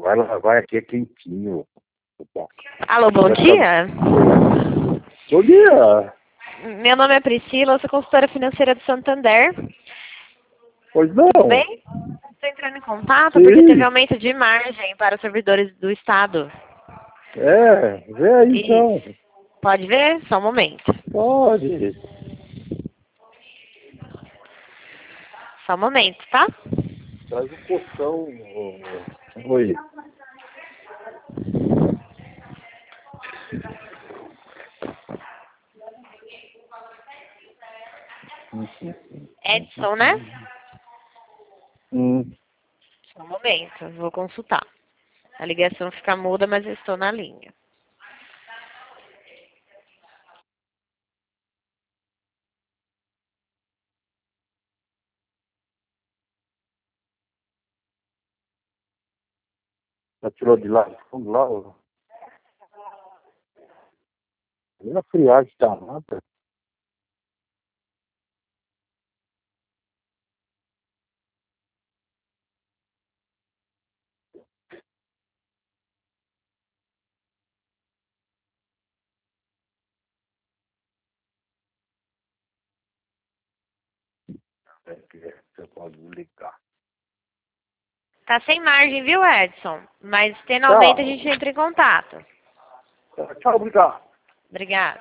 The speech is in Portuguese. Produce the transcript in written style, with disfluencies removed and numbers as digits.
vai lá, vai, aqui é quentinho. Alô, bom dia. Bom dia. Meu nome é Priscila, eu sou consultora financeira do Santander. Pois não. Tudo bem? Estou entrando em contato Sim. porque teve aumento de margem para os servidores do Estado. Vê aí então. Isso. Pode ver? Só um momento. Pode. Só um momento, tá? Traz um colchão. Oi. Edson, né? Hum. Só um momento, eu vou consultar. A ligação fica muda, mas eu estou na linha. Já tirou de lá? Vamos lá. A friagem tá nada. Você pode ligar. Tá sem margem, viu, Edson? Mas tendo Tchau. aumento a gente entra em contato. Tchau, obrigado. Obrigada.